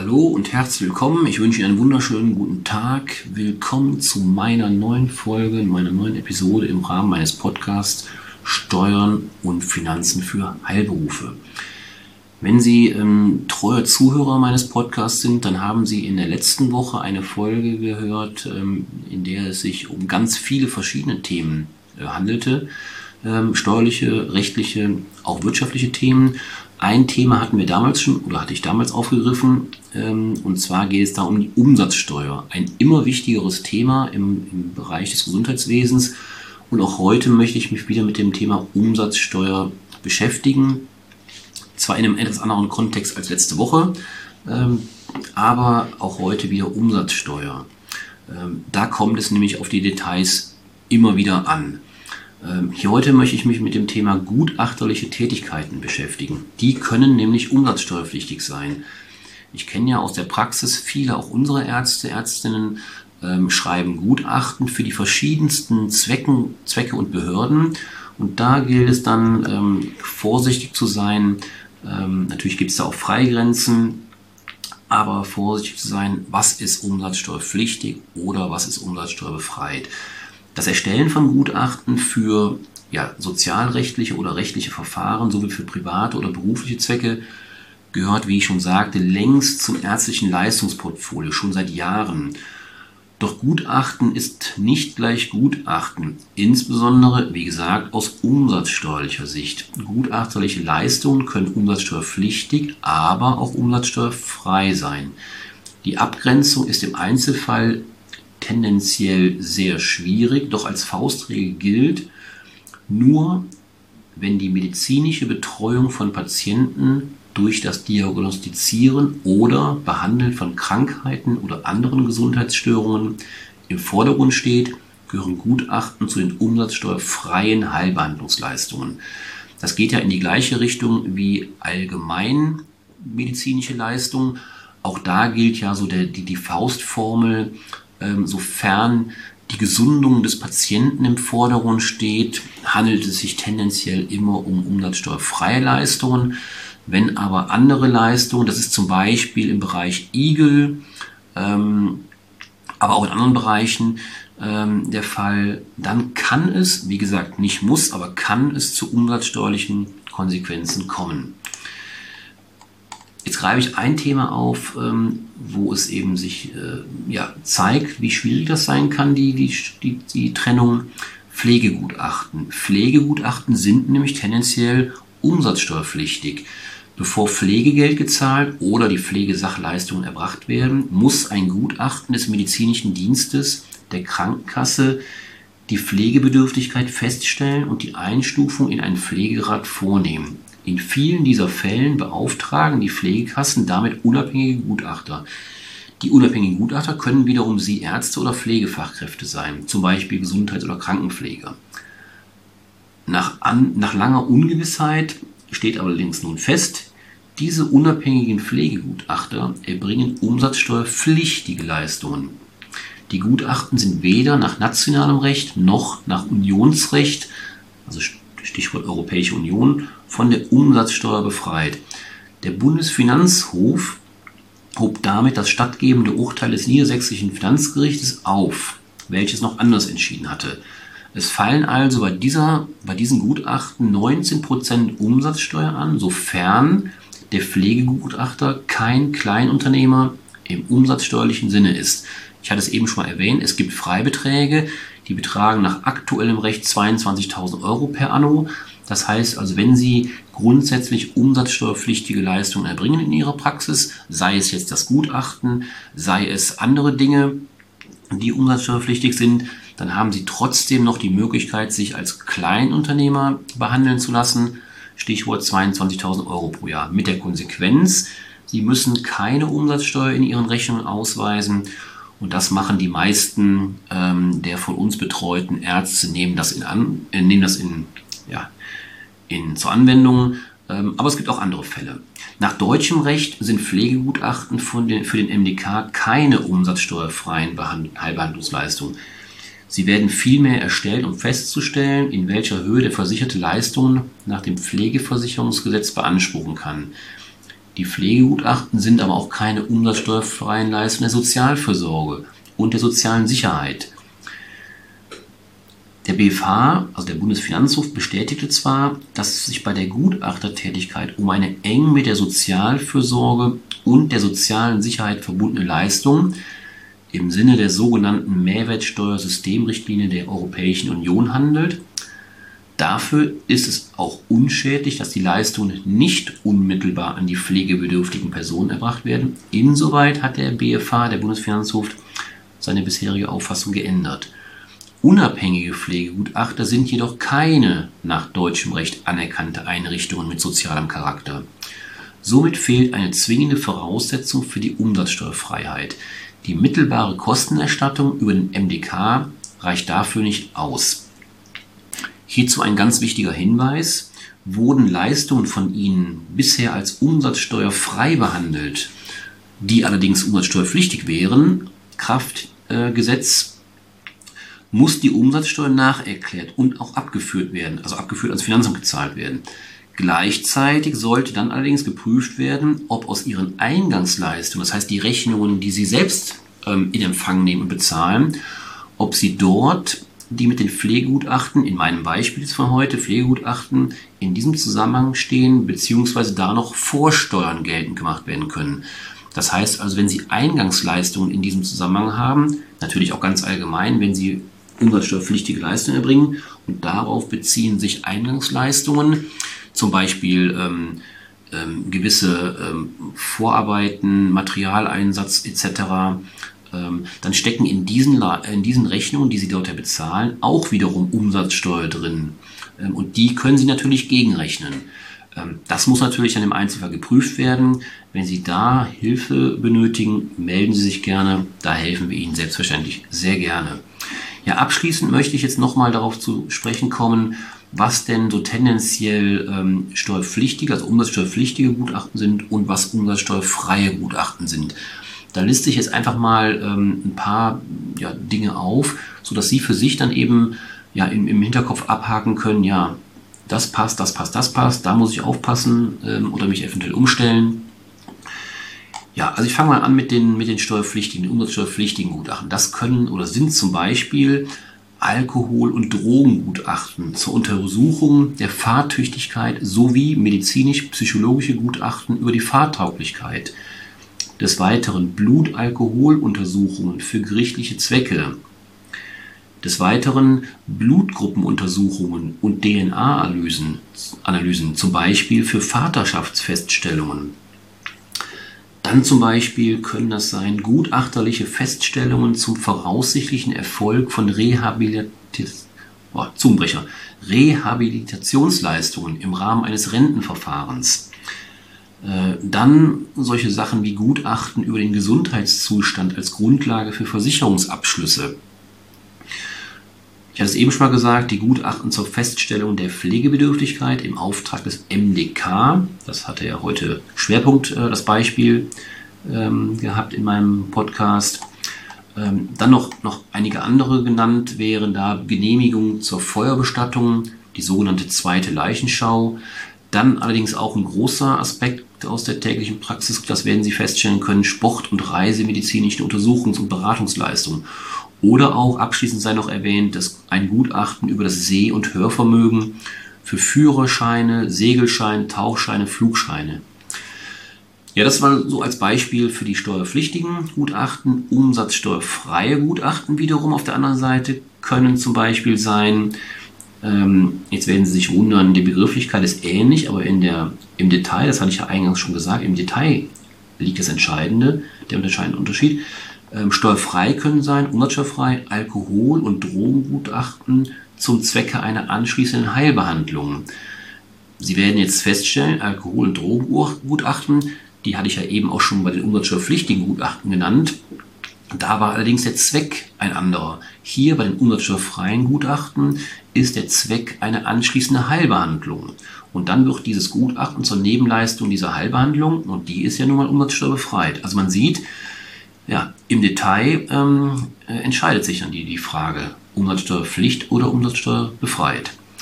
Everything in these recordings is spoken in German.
Hallo und herzlich willkommen. Ich wünsche Ihnen einen wunderschönen guten Tag. Willkommen zu meiner neuen Folge, meiner neuen Episode im Rahmen meines Podcasts Steuern und Finanzen für Heilberufe. Wenn Sie treuer Zuhörer meines Podcasts sind, dann haben Sie in der letzten Woche eine Folge gehört, in der es sich um ganz viele verschiedene Themen handelte. Steuerliche, rechtliche, auch wirtschaftliche Themen. Ein Thema hatten wir damals schon, oder hatte ich damals aufgegriffen, und zwar geht es da um die Umsatzsteuer. Ein immer wichtigeres Thema im Bereich des Gesundheitswesens. Und auch heute möchte ich mich wieder mit dem Thema Umsatzsteuer beschäftigen. Zwar in einem etwas anderen Kontext als letzte Woche, aber auch heute wieder Umsatzsteuer. Da kommt es nämlich auf die Details immer wieder an. Hier heute möchte ich mich mit dem Thema gutachterliche Tätigkeiten beschäftigen. Die können nämlich umsatzsteuerpflichtig sein. Ich kenne ja aus der Praxis viele, auch unsere Ärzte, Ärztinnen, schreiben Gutachten für die verschiedensten Zwecke und Behörden. Und da gilt es dann, vorsichtig zu sein. Natürlich gibt es da auch Freigrenzen, aber vorsichtig zu sein, was ist umsatzsteuerpflichtig oder was ist umsatzsteuerbefreit. Das Erstellen von Gutachten für sozialrechtliche oder rechtliche Verfahren sowie für private oder berufliche Zwecke gehört, wie ich schon sagte, längst zum ärztlichen Leistungsportfolio, schon seit Jahren. Doch Gutachten ist nicht gleich Gutachten, insbesondere, wie gesagt, aus umsatzsteuerlicher Sicht. Gutachterliche Leistungen können umsatzsteuerpflichtig, aber auch umsatzsteuerfrei sein. Die Abgrenzung ist im Einzelfall tendenziell sehr schwierig, doch als Faustregel gilt, nur wenn die medizinische Betreuung von Patienten durch das Diagnostizieren oder Behandeln von Krankheiten oder anderen Gesundheitsstörungen im Vordergrund steht, gehören Gutachten zu den umsatzsteuerfreien Heilbehandlungsleistungen. Das geht ja in die gleiche Richtung wie allgemein medizinische Leistungen. Auch da gilt ja so die Faustformel, sofern die Gesundung des Patienten im Vordergrund steht, handelt es sich tendenziell immer um umsatzsteuerfreie Leistungen. Wenn aber andere Leistungen, das ist zum Beispiel im Bereich IGEL, aber auch in anderen Bereichen der Fall, dann kann es, wie gesagt, nicht muss, aber kann es zu umsatzsteuerlichen Konsequenzen kommen. Jetzt greife ich ein Thema auf, wo es eben sich zeigt, wie schwierig das sein kann, die Trennung. Pflegegutachten. Pflegegutachten sind nämlich tendenziell umsatzsteuerpflichtig. Bevor Pflegegeld gezahlt oder die Pflegesachleistungen erbracht werden, muss ein Gutachten des medizinischen Dienstes der Krankenkasse die Pflegebedürftigkeit feststellen und die Einstufung in einen Pflegegrad vornehmen. In vielen dieser Fällen beauftragen die Pflegekassen damit unabhängige Gutachter. Die unabhängigen Gutachter können wiederum Sie Ärzte oder Pflegefachkräfte sein, zum Beispiel Gesundheits- oder Krankenpfleger. Nach langer Ungewissheit steht allerdings nun fest, diese unabhängigen Pflegegutachter erbringen umsatzsteuerpflichtige Leistungen. Die Gutachten sind weder nach nationalem Recht noch nach Unionsrecht, also Stichwort Europäische Union, von der Umsatzsteuer befreit. Der Bundesfinanzhof hob damit das stattgebende Urteil des Niedersächsischen Finanzgerichtes auf, welches noch anders entschieden hatte. Es fallen also bei diesen Gutachten 19% Umsatzsteuer an, sofern der Pflegegutachter kein Kleinunternehmer im umsatzsteuerlichen Sinne ist. Ich hatte es eben schon mal erwähnt, es gibt Freibeträge, die betragen nach aktuellem Recht 22.000 Euro per anno. Das heißt also, wenn Sie grundsätzlich umsatzsteuerpflichtige Leistungen erbringen in Ihrer Praxis, sei es jetzt das Gutachten, sei es andere Dinge, die umsatzsteuerpflichtig sind, dann haben Sie trotzdem noch die Möglichkeit, sich als Kleinunternehmer behandeln zu lassen. Stichwort 22.000 Euro pro Jahr. Mit der Konsequenz, Sie müssen keine Umsatzsteuer in Ihren Rechnungen ausweisen. Und das machen die meisten der von uns betreuten Ärzte, nehmen das zur Anwendung. Aber es gibt auch andere Fälle. Nach deutschem Recht sind Pflegegutachten für den MDK keine umsatzsteuerfreien Heilbehandlungsleistungen. Sie werden vielmehr erstellt, um festzustellen, in welcher Höhe der Versicherte Leistungen nach dem Pflegeversicherungsgesetz beanspruchen kann. Die Pflegegutachten sind aber auch keine umsatzsteuerfreien Leistungen der Sozialfürsorge und der sozialen Sicherheit. Der BfH, also der Bundesfinanzhof, bestätigte zwar, dass es sich bei der Gutachtertätigkeit um eine eng mit der Sozialfürsorge und der sozialen Sicherheit verbundene Leistung im Sinne der sogenannten Mehrwertsteuersystemrichtlinie der Europäischen Union handelt. Dafür ist es auch unschädlich, dass die Leistungen nicht unmittelbar an die pflegebedürftigen Personen erbracht werden. Insoweit hat der BfH, der Bundesfinanzhof, seine bisherige Auffassung geändert. Unabhängige Pflegegutachter sind jedoch keine nach deutschem Recht anerkannte Einrichtungen mit sozialem Charakter. Somit fehlt eine zwingende Voraussetzung für die Umsatzsteuerfreiheit. Die mittelbare Kostenerstattung über den MDK reicht dafür nicht aus. Hierzu ein ganz wichtiger Hinweis: Wurden Leistungen von Ihnen bisher als umsatzsteuerfrei behandelt, die allerdings umsatzsteuerpflichtig wären, Kraft Gesetz, muss die Umsatzsteuer nacherklärt und auch abgeführt werden, also abgeführt ans Finanzamt gezahlt werden. Gleichzeitig sollte dann allerdings geprüft werden, ob aus Ihren Eingangsleistungen, das heißt die Rechnungen, die Sie selbst in Empfang nehmen und bezahlen, ob Sie dort die mit den Pflegegutachten, in meinem Beispiel von heute, Pflegegutachten, in diesem Zusammenhang stehen, beziehungsweise da noch Vorsteuern geltend gemacht werden können. Das heißt also, wenn Sie Eingangsleistungen in diesem Zusammenhang haben, natürlich auch ganz allgemein, wenn Sie umsatzsteuerpflichtige Leistungen erbringen und darauf beziehen sich Eingangsleistungen, zum Beispiel gewisse Vorarbeiten, Materialeinsatz etc., dann stecken in diesen Rechnungen, die Sie dort ja bezahlen, auch wiederum Umsatzsteuer drin. Und die können Sie natürlich gegenrechnen. Das muss natürlich dann im Einzelfall geprüft werden. Wenn Sie da Hilfe benötigen, melden Sie sich gerne. Da helfen wir Ihnen selbstverständlich sehr gerne. Ja, abschließend möchte ich jetzt nochmal darauf zu sprechen kommen, was denn so tendenziell steuerpflichtige, also umsatzsteuerpflichtige Gutachten sind und was umsatzsteuerfreie Gutachten sind. Da liste ich jetzt einfach mal ein paar Dinge auf, sodass Sie für sich dann eben im Hinterkopf abhaken können, ja, das passt, da muss ich aufpassen oder mich eventuell umstellen. Ja, also ich fange mal an mit den steuerpflichtigen, umsatzsteuerpflichtigen Gutachten. Das können oder sind zum Beispiel Alkohol- und Drogengutachten zur Untersuchung der Fahrtüchtigkeit sowie medizinisch-psychologische Gutachten über die Fahrtauglichkeit. Des Weiteren Blutalkoholuntersuchungen für gerichtliche Zwecke. Des Weiteren Blutgruppenuntersuchungen und DNA-Analysen, zum Beispiel für Vaterschaftsfeststellungen. Dann zum Beispiel können das sein gutachterliche Feststellungen zum voraussichtlichen Erfolg von Rehabilitationsleistungen im Rahmen eines Rentenverfahrens. Dann solche Sachen wie Gutachten über den Gesundheitszustand als Grundlage für Versicherungsabschlüsse. Ich hatte es eben schon mal gesagt, die Gutachten zur Feststellung der Pflegebedürftigkeit im Auftrag des MDK. Das hatte ja heute Schwerpunkt, das Beispiel gehabt in meinem Podcast. Dann noch einige andere genannt wären da Genehmigung zur Feuerbestattung, die sogenannte zweite Leichenschau. Dann allerdings auch ein großer Aspekt aus der täglichen Praxis, das werden Sie feststellen können, Sport- und reisemedizinische Untersuchungs- und Beratungsleistungen. Oder auch, abschließend sei noch erwähnt, dass ein Gutachten über das Seh- und Hörvermögen für Führerscheine, Segelscheine, Tauchscheine, Flugscheine. Ja, das war so als Beispiel für die steuerpflichtigen Gutachten. Umsatzsteuerfreie Gutachten wiederum auf der anderen Seite können zum Beispiel sein, jetzt werden Sie sich wundern, die Begrifflichkeit ist ähnlich, aber im Detail, das hatte ich ja eingangs schon gesagt, im Detail liegt der entscheidende Unterschied. Steuerfrei können sein, umsatzsteuerfrei, Alkohol- und Drogengutachten zum Zwecke einer anschließenden Heilbehandlung. Sie werden jetzt feststellen, Alkohol- und Drogengutachten, die hatte ich ja eben auch schon bei den umsatzsteuerpflichtigen Gutachten genannt. Da war allerdings der Zweck ein anderer. Hier bei den umsatzsteuerfreien Gutachten ist der Zweck eine anschließende Heilbehandlung. Und dann wird dieses Gutachten zur Nebenleistung dieser Heilbehandlung und die ist ja nun mal umsatzsteuerbefreit. Also man sieht, ja, im Detail entscheidet sich dann die Frage, Umsatzsteuerpflicht oder umsatzsteuerbefreit.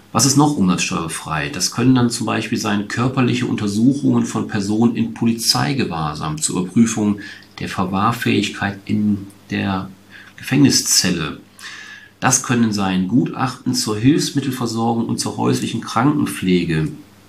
Was ist noch umsatzsteuerfrei? Das können dann zum Beispiel sein körperliche Untersuchungen von Personen in Polizeigewahrsam zur Überprüfung der Verwahrfähigkeit in der Gefängniszelle. Das können sein Gutachten zur Hilfsmittelversorgung und zur häuslichen Krankenpflege.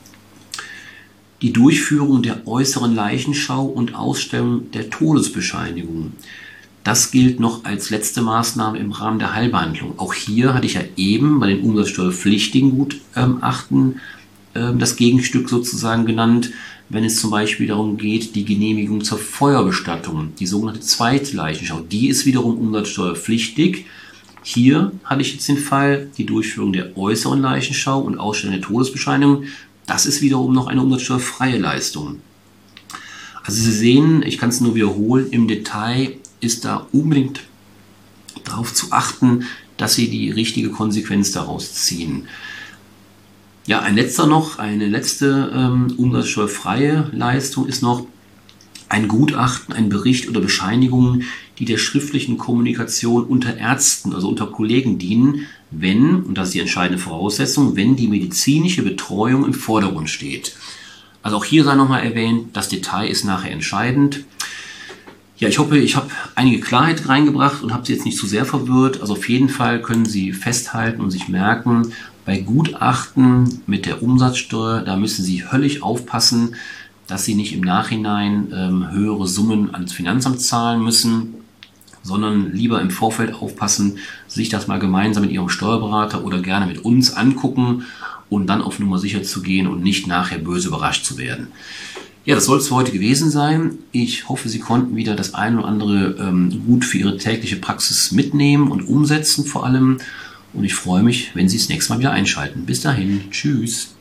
Die Durchführung der äußeren Leichenschau und Ausstellung der Todesbescheinigung. Das gilt noch als letzte Maßnahme im Rahmen der Heilbehandlung. Auch hier hatte ich ja eben bei den umsatzsteuerpflichtigen Gutachten das Gegenstück sozusagen genannt, wenn es zum Beispiel darum geht, die Genehmigung zur Feuerbestattung, die sogenannte zweite Leichenschau, die ist wiederum umsatzsteuerpflichtig. Hier hatte ich jetzt den Fall, die Durchführung der äußeren Leichenschau und Ausstellung der Todesbescheinigung, das ist wiederum noch eine umsatzsteuerfreie Leistung. Also Sie sehen, ich kann es nur wiederholen, im Detail ist da unbedingt darauf zu achten, dass Sie die richtige Konsequenz daraus ziehen. Ja, eine letzte umsatzsteuerfreie Leistung ist noch ein Gutachten, ein Bericht oder Bescheinigungen, die der schriftlichen Kommunikation unter Ärzten, also unter Kollegen dienen, wenn, und das ist die entscheidende Voraussetzung, wenn die medizinische Betreuung im Vordergrund steht. Also auch hier sei nochmal erwähnt, das Detail ist nachher entscheidend. Ja, ich hoffe, ich habe einige Klarheit reingebracht und habe Sie jetzt nicht zu sehr verwirrt. Also auf jeden Fall können Sie festhalten und sich merken, bei Gutachten mit der Umsatzsteuer, da müssen Sie höllisch aufpassen, dass Sie nicht im Nachhinein höhere Summen ans Finanzamt zahlen müssen, sondern lieber im Vorfeld aufpassen, sich das mal gemeinsam mit Ihrem Steuerberater oder gerne mit uns angucken und dann auf Nummer sicher zu gehen und nicht nachher böse überrascht zu werden. Ja, das soll es für heute gewesen sein. Ich hoffe, Sie konnten wieder das eine oder andere gut für Ihre tägliche Praxis mitnehmen und umsetzen vor allem. Und ich freue mich, wenn Sie das nächste Mal wieder einschalten. Bis dahin, tschüss.